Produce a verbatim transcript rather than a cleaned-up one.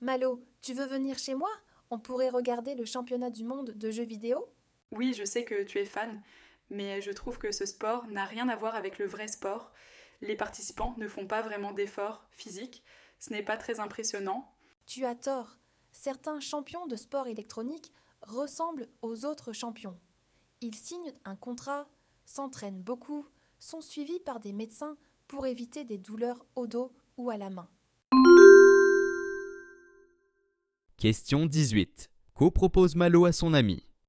Malo, tu veux venir chez moi? On pourrait regarder le championnat du monde de jeux vidéo? Oui, je sais que tu es fan, mais je trouve que ce sport n'a rien à voir avec le vrai sport. Les participants ne font pas vraiment d'efforts physiques, ce n'est pas très impressionnant. Tu as tort. Certains champions de sport électronique ressemblent aux autres champions. Ils signent un contrat, s'entraînent beaucoup, sont suivis par des médecins pour éviter des douleurs au dos ou à la main. Question dix-huit. Que propose Malo à son ami?